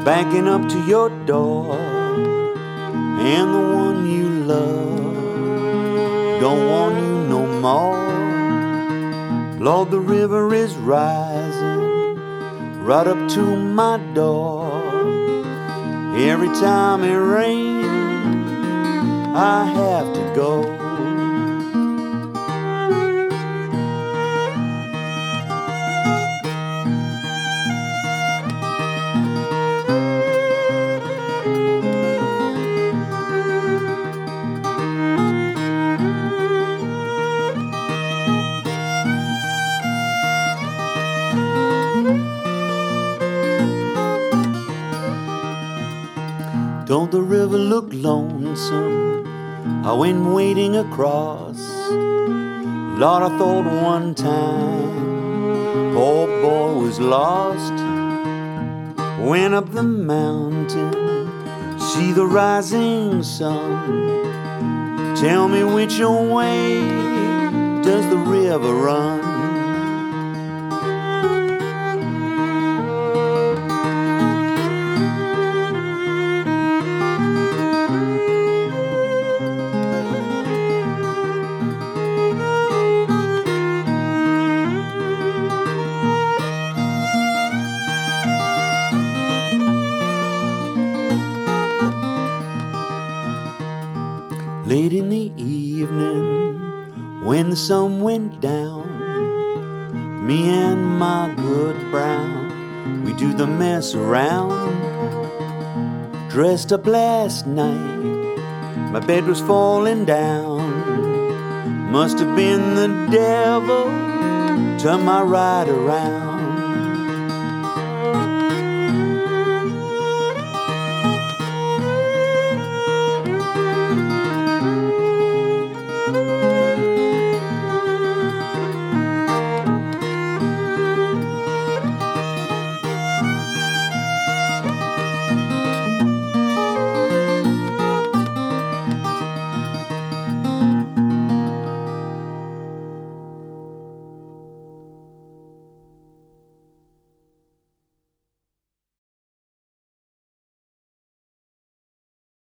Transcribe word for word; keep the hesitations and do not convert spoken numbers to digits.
backing up to your door, and the one you love don't want you no more. Lord, the river is rising right up to my door. Every time it rains, I have to go. Don't the river look lonesome? I went wading across. Lord, I thought one time poor boy was lost. Went up the mountain, see the rising sun. Tell me which way does the river run? Late in the evening, when the sun went down, me and my good brown, we do the mess around. Dressed up last night, my bed was falling down. Must have been the devil, turned my ride around.